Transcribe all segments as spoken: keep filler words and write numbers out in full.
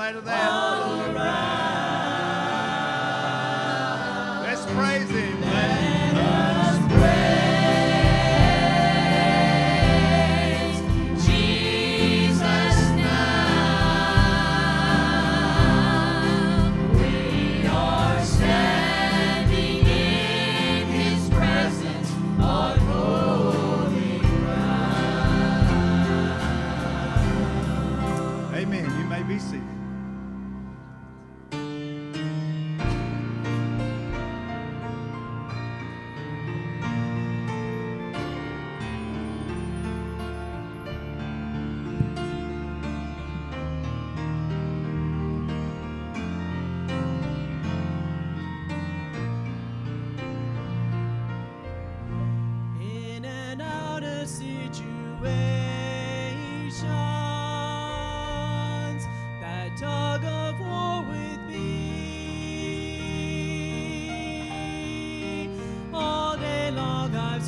right of that. All around. Let's praise Him. Let us praise Jesus now. We are standing in His presence on holy ground. Amen. You may be seated. In and out of situations that tug of war with me, all day long I've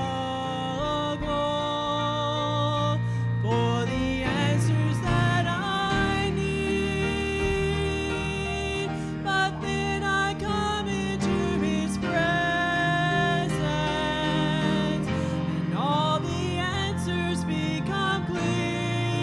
struggled for the answers that I need, but then I come into His presence, and all the answers become clear.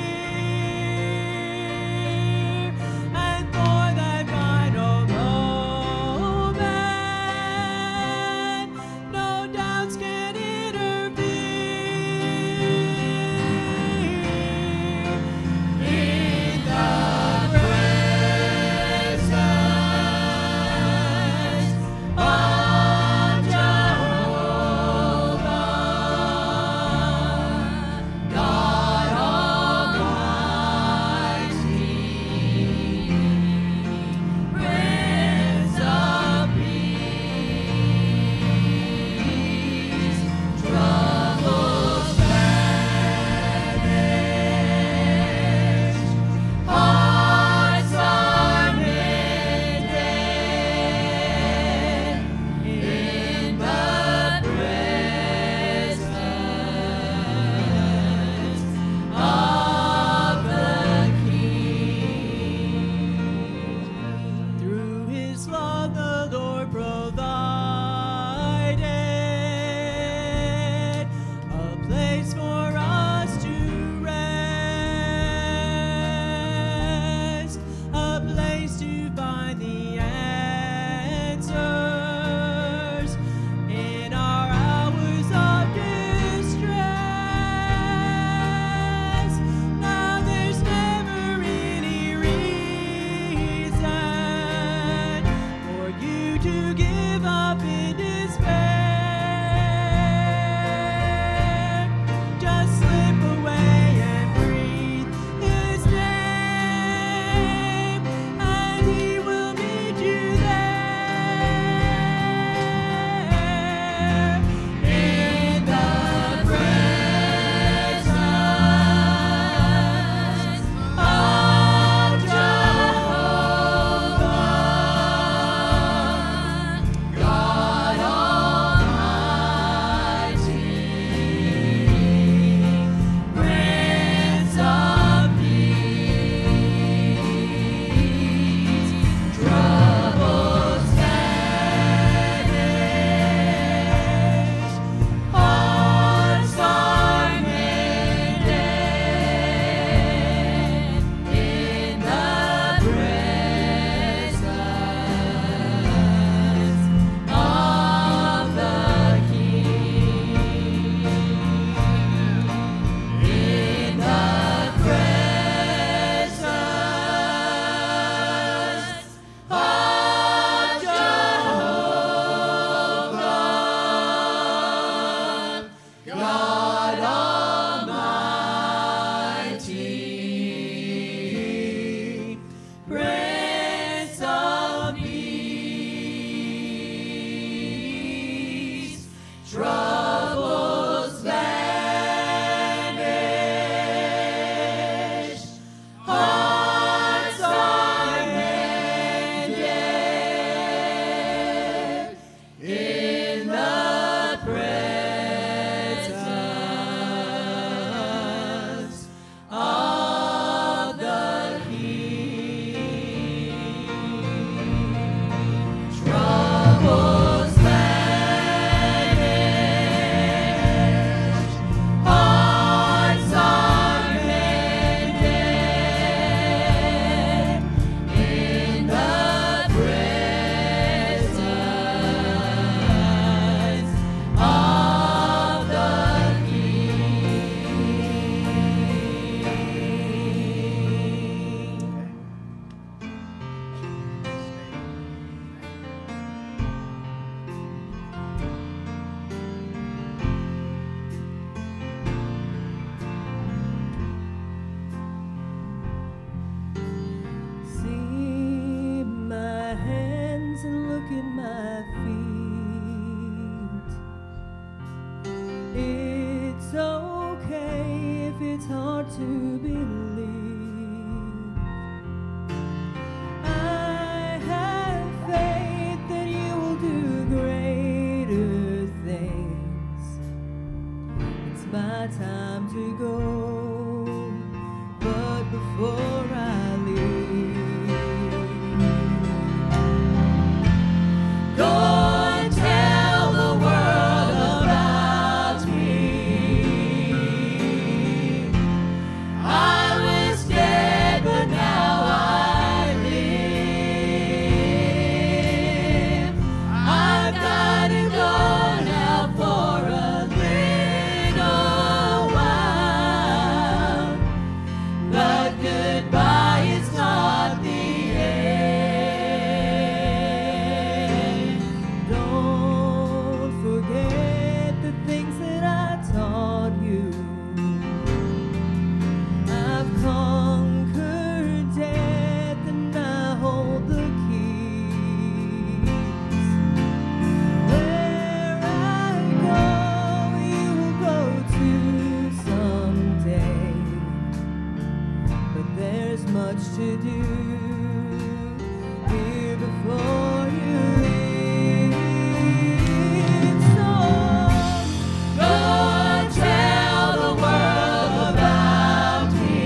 it's hard to believe. I have faith that you will do greater things. It's my time to go, but before I leave, go and tell the world about me. I was dead, but now I live. I've got to go now for a little while, but goodbye is not the end. Don't forget the things that I taught you. I've conquered death and I hold the keys. Where I go, you will go to someday. But there's much to do here before you leave. So go and tell the world about me.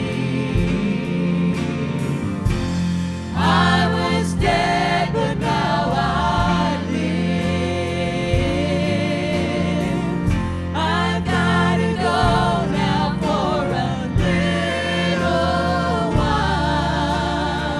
I was dead, but now I live. I've got to go now for a little while,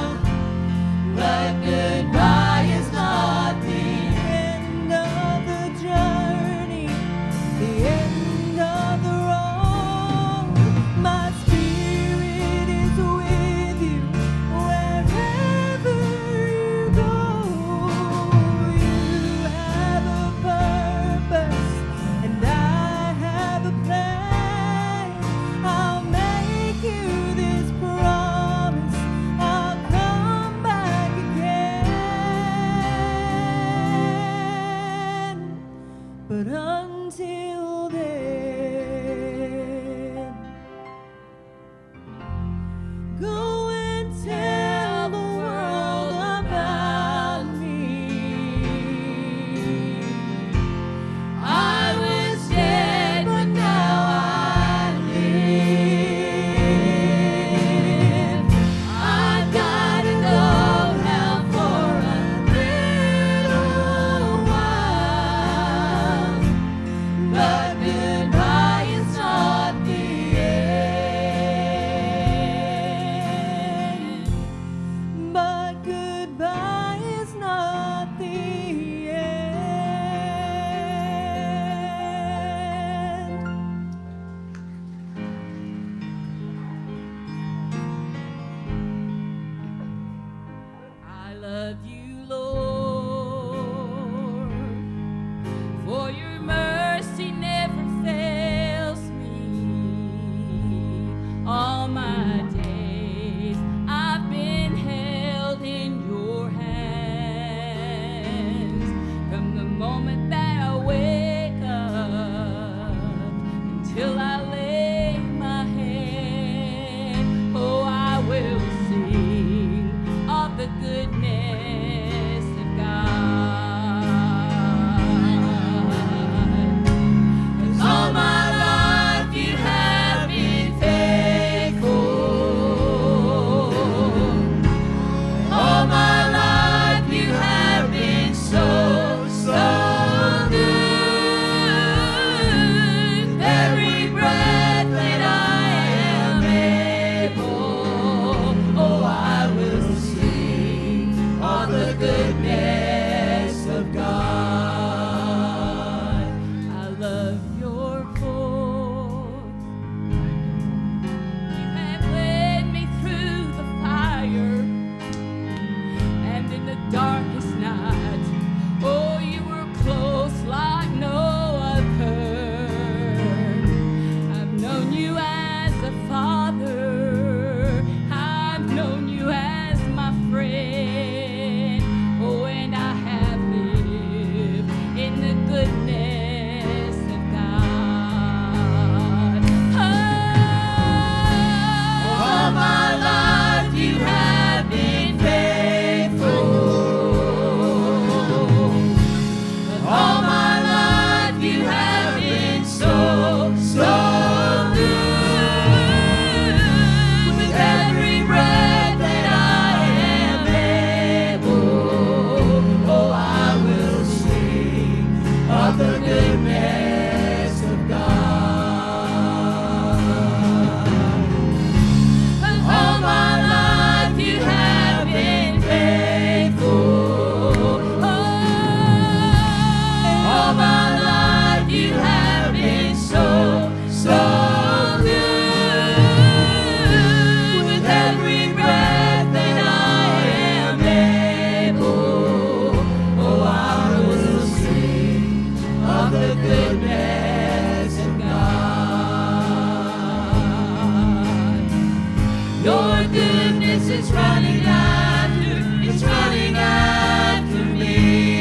is running after, it's running after me.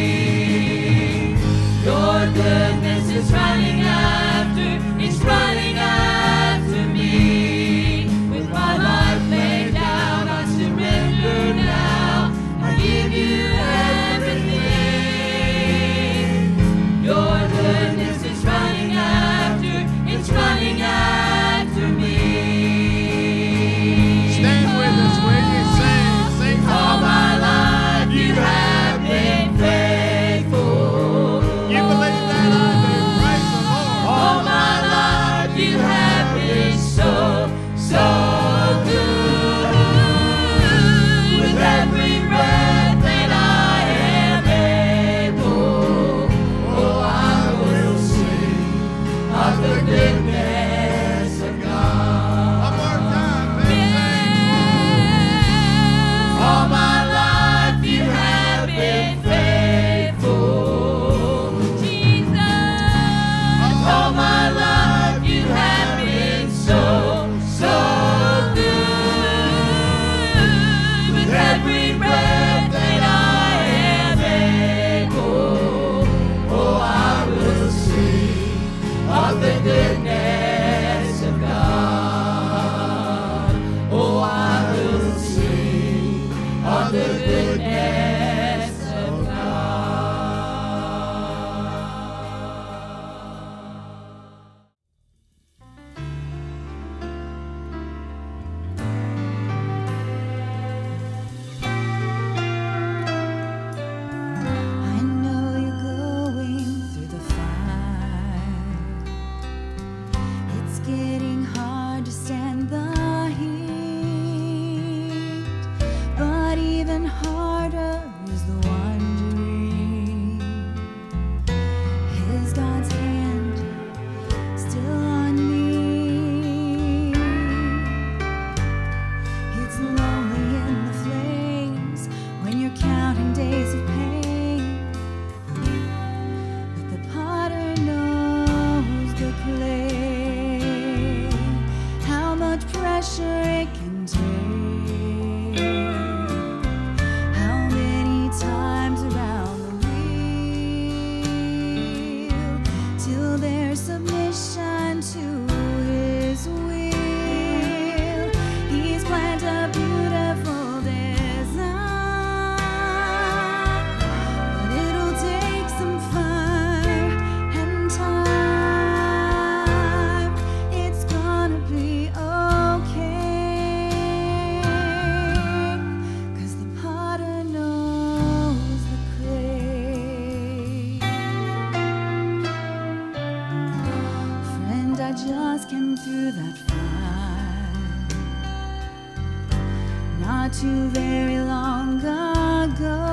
Your goodness is running after, it's running after me. With my life laid down, I surrender now. I give you everything. Your goodness is running after, it's running after me. Stand with us when you sing. Sing All my life you have been faithful. You believe that I do. Praise the Lord. All my life you have been so, so good. With every breath that I am able, oh, I will sing of the goodness of God. One more time, man. All my life you have been faithful, Jesus. All my life you have been so, so good. With every breath that I am able, oh, I will sing of the goodness of God. Oh, I will sing of the goodness of I know you're going through the fire. It's getting hard to stand the heat, but even harder is the wondering, is God's hand still on me? It's lonely in the flames when you're counting days of pain, but the potter knows the clay, how much pressure it can take, how many times around the wheel, till there's submission to his will. He's planned a beautiful design, but it'll take some fire and time. It's gonna be okay, 'cause the potter knows the clay. Friend, I just came through that fire not too very long ago.